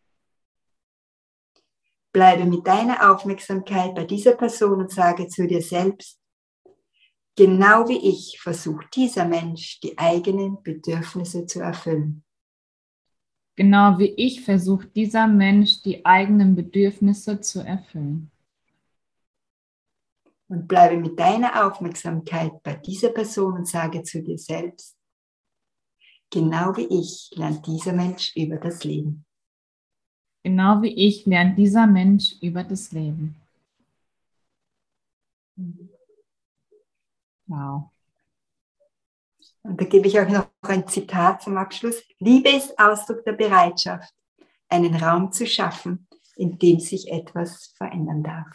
Bleibe mit deiner Aufmerksamkeit bei dieser Person und sage zu dir selbst, genau wie ich versucht dieser Mensch die eigenen Bedürfnisse zu erfüllen. Genau wie ich versucht dieser Mensch die eigenen Bedürfnisse zu erfüllen. Und bleibe mit deiner Aufmerksamkeit bei dieser Person und sage zu dir selbst, genau wie ich lernt dieser Mensch über das Leben. Genau wie ich lernt dieser Mensch über das Leben. Wow. Und da gebe ich euch noch ein Zitat zum Abschluss. Liebe ist Ausdruck der Bereitschaft, einen Raum zu schaffen, in dem sich etwas verändern darf.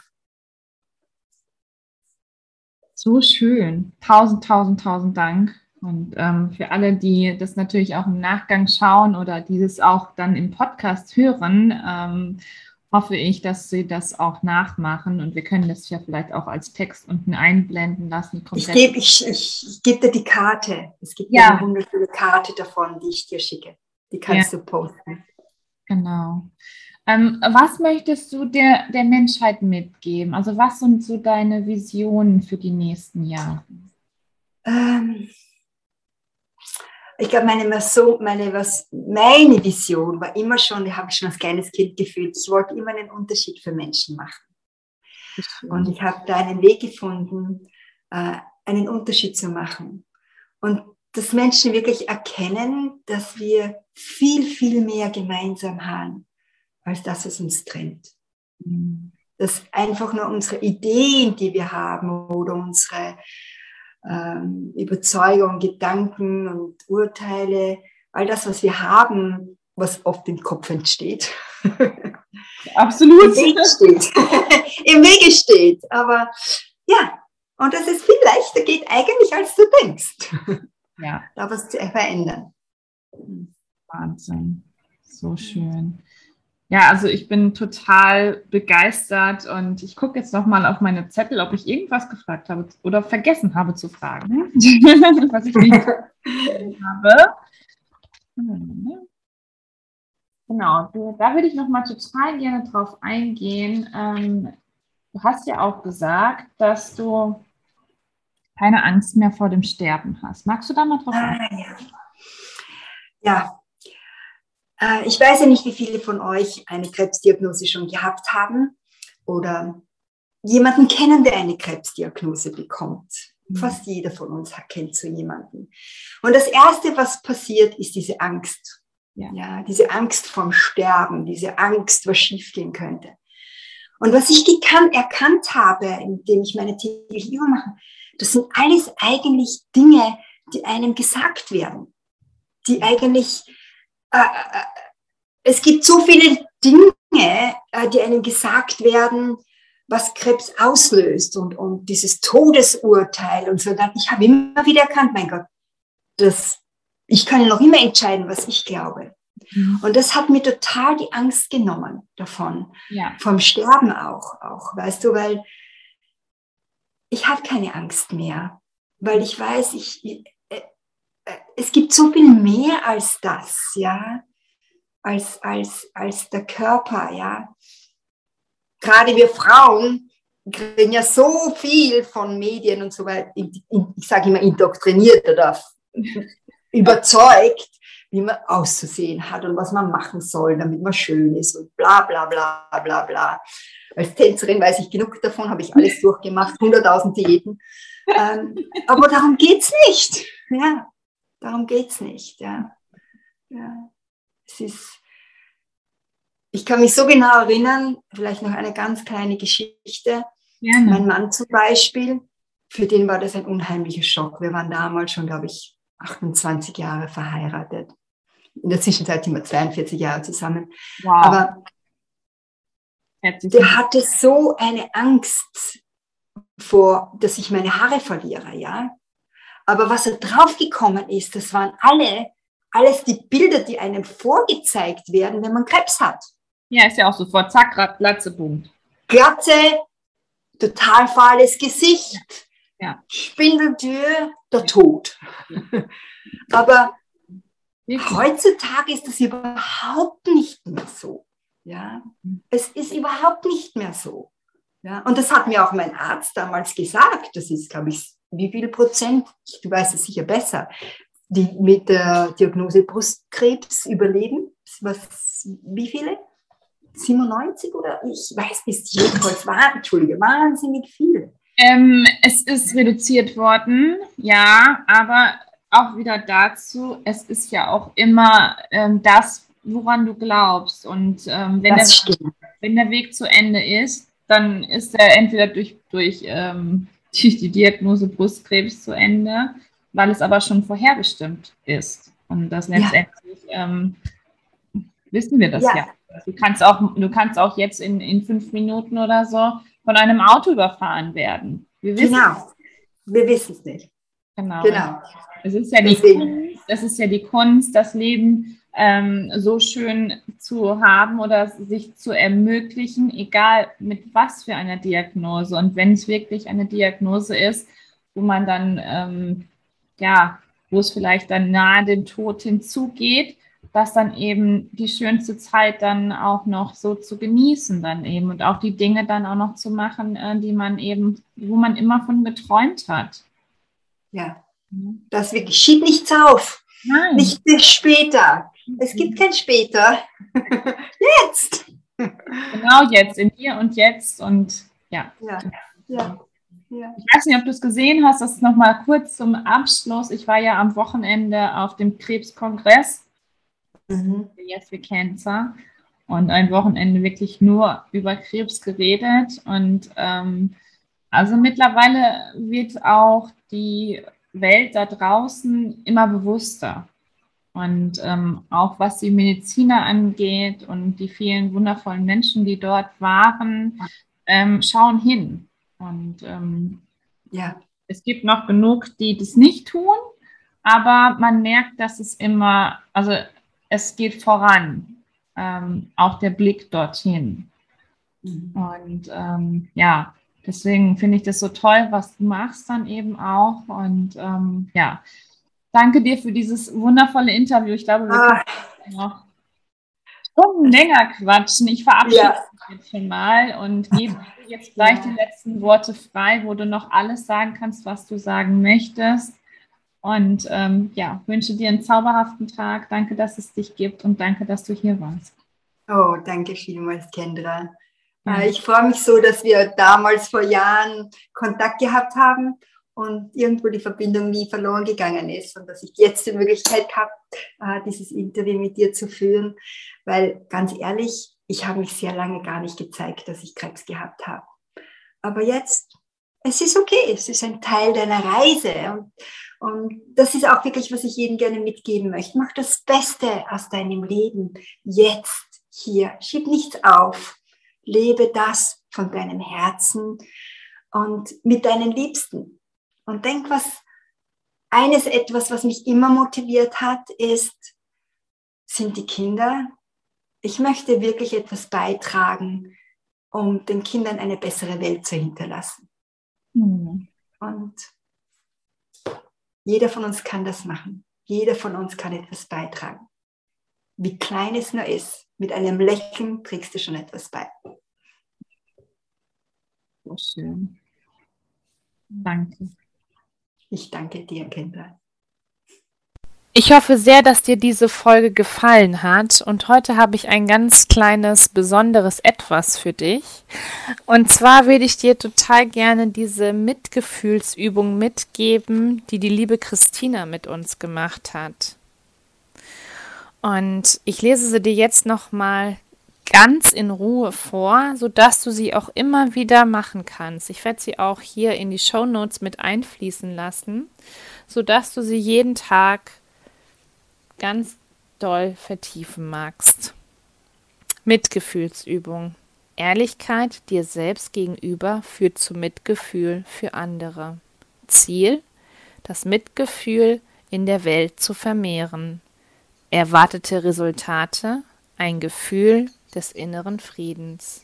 So schön. Tausend, tausend, tausend Dank. Und ähm, für alle, die das natürlich auch im Nachgang schauen oder dieses auch dann im Podcast hören, ähm, hoffe ich, dass sie das auch nachmachen. Und wir können das ja vielleicht auch als Text unten einblenden lassen. Ich gebe ich, ich, ich geb dir die Karte. Es gibt ja eine wunderschöne Karte davon, die ich dir schicke. Die kannst ja. du posten. Genau. Ähm, was möchtest du der, der Menschheit mitgeben? Also was sind so deine Visionen für die nächsten Jahre? Ähm, ich glaube, meine, meine, was, meine Vision war immer schon, die habe ich schon als kleines Kind gefühlt, ich wollte immer einen Unterschied für Menschen machen. Und ich habe da einen Weg gefunden, äh, einen Unterschied zu machen. Und dass Menschen wirklich erkennen, dass wir viel, viel mehr gemeinsam haben, als das, was uns trennt. Mhm. Dass einfach nur unsere Ideen, die wir haben, oder unsere ähm, Überzeugungen, Gedanken und Urteile, all das, was wir haben, was oft im Kopf entsteht, absolut im Wege steht. Im Wege steht. Aber ja, und dass es viel leichter geht eigentlich, als du denkst. Ja. Da was zu verändern. Wahnsinn. So schön. Ja, also ich bin total begeistert und ich gucke jetzt nochmal auf meine Zettel, ob ich irgendwas gefragt habe oder vergessen habe zu fragen, was ich nicht habe. Genau, da würde ich nochmal total gerne drauf eingehen. Ähm, du hast ja auch gesagt, dass du keine Angst mehr vor dem Sterben hast. Magst du da mal drauf eingehen? Ah, ja. ja. Äh, ich weiß ja nicht, wie viele von euch eine Krebsdiagnose schon gehabt haben oder jemanden kennen, der eine Krebsdiagnose bekommt. Mhm. Fast jeder von uns kennt so jemanden. Und das Erste, was passiert, ist diese Angst. Ja. Ja, diese Angst vorm Sterben, diese Angst, was schiefgehen könnte. Und was ich gekannt, erkannt habe, indem ich meine tägliche Übung mache, das sind alles eigentlich Dinge, die einem gesagt werden. Die eigentlich, äh, äh, es gibt so viele Dinge, äh, die einem gesagt werden, was Krebs auslöst und, und dieses Todesurteil und so. Ich habe immer wieder erkannt, mein Gott, das, ich kann ja noch immer entscheiden, was ich glaube. Mhm. Und das hat mir total die Angst genommen davon, ja. Vom Sterben auch, auch, weißt du, weil ich habe keine Angst mehr, weil ich weiß, ich, äh, äh, es gibt so viel mehr als das, ja, als, als, als der Körper, ja. Gerade wir Frauen kriegen ja so viel von Medien und so weiter, ich sage immer indoktriniert oder überzeugt, wie man auszusehen hat und was man machen soll, damit man schön ist und bla bla bla bla bla. Als Tänzerin weiß ich genug davon, habe ich alles durchgemacht, hunderttausend Diäten. Ähm, aber darum geht es nicht. Ja, darum geht es nicht. Ja. Ja. Es ist, ich kann mich so genau erinnern, vielleicht noch eine ganz kleine Geschichte. Gerne. Mein Mann zum Beispiel, für den war das ein unheimlicher Schock. Wir waren damals schon, glaube ich, achtundzwanzig Jahre verheiratet. In der Zwischenzeit sind wir zweiundvierzig Jahre zusammen. Wow. Aber der hatte so eine Angst vor, dass ich meine Haare verliere, ja. Aber was er draufgekommen ist, das waren alle, alles die Bilder, die einem vorgezeigt werden, wenn man Krebs hat. Ja, ist ja auch sofort, zack, Glatze, Boom. Glatze, total fahles Gesicht, ja. Spindeltür, der Tod. Ja. Aber wirklich? Heutzutage ist das überhaupt nicht mehr so. Ja, es ist überhaupt nicht mehr so. Ja, und das hat mir auch mein Arzt damals gesagt. Das ist, glaube ich, wie viel Prozent, du weißt es sicher besser, die mit der Diagnose Brustkrebs überleben. Was, wie viele? siebenundneunzig oder ich weiß nicht, jedenfalls war, Entschuldige, wahnsinnig viel. Ähm, es ist reduziert worden, ja, aber auch wieder dazu, es ist ja auch immer ähm, das, woran du glaubst. Und ähm, wenn, der, wenn der Weg zu Ende ist, dann ist er entweder durch, durch, ähm, durch die Diagnose Brustkrebs zu Ende, weil es aber schon vorherbestimmt ist. Und das letztendlich ja. ähm, wissen wir das ja. ja. Du kannst auch, du kannst auch jetzt in, in fünf Minuten oder so von einem Auto überfahren werden. Wir wissen genau, wir wissen es nicht. Genau. genau. Es ist ja die Kunst, es ist ja die Kunst, das Leben ähm, so schön zu haben oder sich zu ermöglichen, egal mit was für einer Diagnose. Und wenn es wirklich eine Diagnose ist, wo man dann, ähm, ja, wo es vielleicht dann nahe dem Tod hinzugeht, das dann eben die schönste Zeit dann auch noch so zu genießen dann eben und auch die Dinge dann auch noch zu machen, äh, die man eben, wo man immer von geträumt hat. Ja, das wirklich, schieb nichts auf. Nein. Nicht bis später. Es gibt kein später. Jetzt. Genau jetzt, in hier und jetzt und ja. Ja, ja, ja. Ich weiß nicht, ob du es gesehen hast, das ist nochmal kurz zum Abschluss. Ich war ja am Wochenende auf dem Krebskongress, Mhm. Yes We Cancer, und ein Wochenende wirklich nur über Krebs geredet. Und ähm, also mittlerweile wird auch die Welt da draußen immer bewusster. Und ähm, auch was die Mediziner angeht und die vielen wundervollen Menschen, die dort waren, ähm, schauen hin. Und ähm, Ja. es gibt noch genug, die das nicht tun, aber man merkt, dass es immer, also es geht voran, ähm, auch der Blick dorthin. Mhm. Und ähm, ja, deswegen finde ich das so toll, was du machst dann eben auch. Und ähm, ja, danke dir für dieses wundervolle Interview. Ich glaube, wir Ah, können noch Stunden länger quatschen. Ich verabschiede ja. mich jetzt schon mal und gebe dir jetzt gleich Ja. die letzten Worte frei, wo du noch alles sagen kannst, was du sagen möchtest. Und ähm, ja, wünsche dir einen zauberhaften Tag. Danke, dass es dich gibt und danke, dass du hier warst. Oh, danke vielmals, Kendra. Ja. Äh, Ich freue mich so, dass wir damals vor Jahren Kontakt gehabt haben und irgendwo die Verbindung nie verloren gegangen ist und dass ich jetzt die Möglichkeit habe, äh, dieses Interview mit dir zu führen, weil ganz ehrlich, ich habe mich sehr lange gar nicht gezeigt, dass ich Krebs gehabt habe. Aber jetzt, es ist okay, es ist ein Teil deiner Reise und, und das ist auch wirklich, was ich jedem gerne mitgeben möchte. Mach das Beste aus deinem Leben jetzt, hier, schieb nichts auf, lebe das von deinem Herzen und mit deinen Liebsten. Und denk, was eines etwas, was mich immer motiviert hat, ist, sind die Kinder. Ich möchte wirklich etwas beitragen, um den Kindern eine bessere Welt zu hinterlassen. Hm. Und jeder von uns kann das machen. Jeder von uns kann etwas beitragen. Wie klein es nur ist, mit einem Lächeln trägst du schon etwas bei. So schön. Danke. Ich danke dir, Kendra. Ich hoffe sehr, dass dir diese Folge gefallen hat und heute habe ich ein ganz kleines, besonderes Etwas für dich. Und zwar würde ich dir total gerne diese Mitgefühlsübung mitgeben, die die liebe Christina mit uns gemacht hat. Und ich lese sie dir jetzt nochmal ganz in Ruhe vor, sodass du sie auch immer wieder machen kannst. Ich werde sie auch hier in die Shownotes mit einfließen lassen, sodass du sie jeden Tag ganz doll vertiefen magst. Mitgefühlsübung. Ehrlichkeit dir selbst gegenüber führt zu Mitgefühl für andere. Ziel, das Mitgefühl in der Welt zu vermehren. Erwartete Resultate, ein Gefühl des inneren Friedens.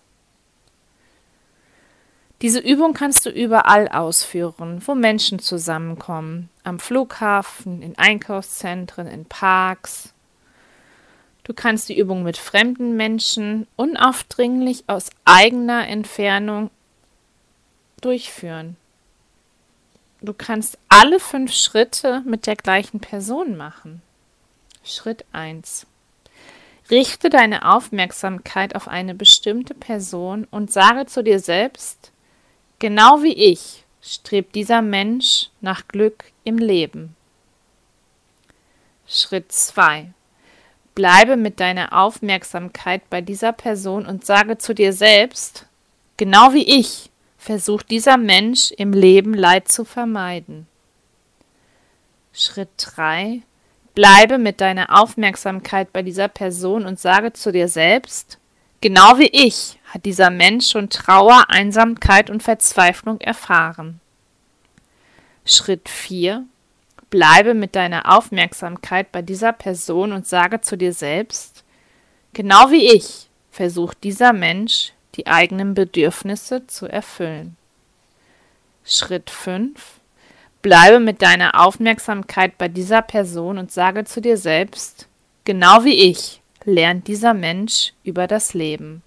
Diese Übung kannst du überall ausführen, wo Menschen zusammenkommen. Am Flughafen, in Einkaufszentren, in Parks. Du kannst die Übung mit fremden Menschen unaufdringlich aus eigener Entfernung durchführen. Du kannst alle fünf Schritte mit der gleichen Person machen. Schritt eins. Richte deine Aufmerksamkeit auf eine bestimmte Person und sage zu dir selbst: Genau wie ich strebt dieser Mensch nach Glück im Leben. Schritt zwei. Bleibe mit deiner Aufmerksamkeit bei dieser Person und sage zu dir selbst: Genau wie ich versucht dieser Mensch im Leben Leid zu vermeiden. Schritt drei. Bleibe mit deiner Aufmerksamkeit bei dieser Person und sage zu dir selbst: Genau wie ich hat dieser Mensch schon Trauer, Einsamkeit und Verzweiflung erfahren. Schritt vier. Bleibe mit deiner Aufmerksamkeit bei dieser Person und sage zu dir selbst: Genau wie ich versucht dieser Mensch, die eigenen Bedürfnisse zu erfüllen. Schritt fünf. Bleibe mit deiner Aufmerksamkeit bei dieser Person und sage zu dir selbst: Genau wie ich lernt dieser Mensch über das Leben.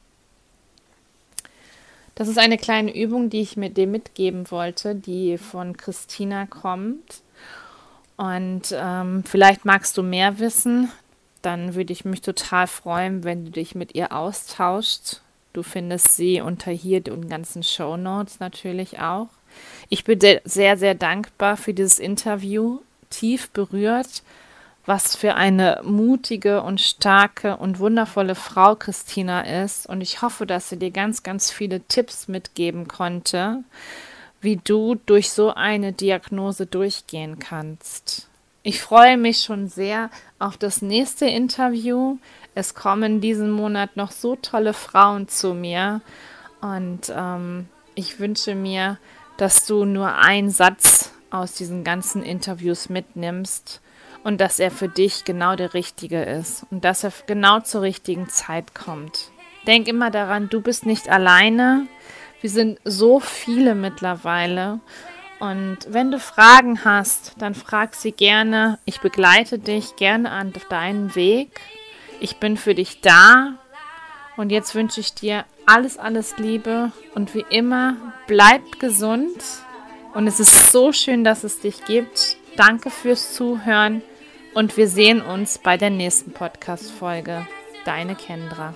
Das ist eine kleine Übung, die ich mit dir mitgeben wollte, die von Christina kommt. Und ähm, vielleicht magst du mehr wissen, dann würde ich mich total freuen, wenn du dich mit ihr austauschst. Du findest sie unter hier den ganzen Shownotes natürlich auch. Ich bin sehr, sehr dankbar für dieses Interview, tief berührt, was für eine mutige und starke und wundervolle Frau Christina ist. Und ich hoffe, dass sie dir ganz, ganz viele Tipps mitgeben konnte, wie du durch so eine Diagnose durchgehen kannst. Ich freue mich schon sehr auf das nächste Interview. Es kommen diesen Monat noch so tolle Frauen zu mir. Und ähm, ich wünsche mir, dass du nur einen Satz aus diesen ganzen Interviews mitnimmst und dass er für dich genau der richtige ist und dass er genau zur richtigen Zeit kommt. Denk immer daran, du bist nicht alleine. Wir sind so viele mittlerweile. Und wenn du Fragen hast, dann frag sie gerne. Ich begleite dich gerne an deinen Weg. Ich bin für dich da. Und jetzt wünsche ich dir alles, alles Liebe. Und wie immer, bleib gesund. Und es ist so schön, dass es dich gibt. Danke fürs Zuhören. Und wir sehen uns bei der nächsten Podcast-Folge. Deine Kendra.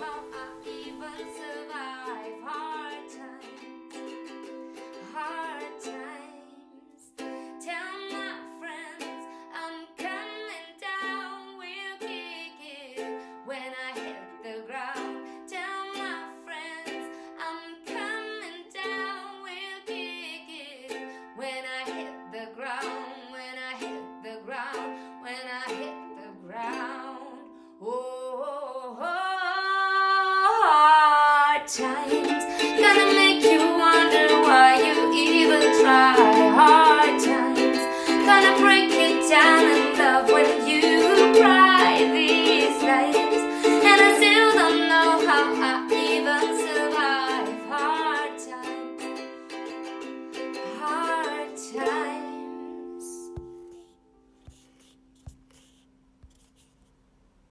Times gonna make you wonder why you even try. Hard times gonna break you down in love when you cry.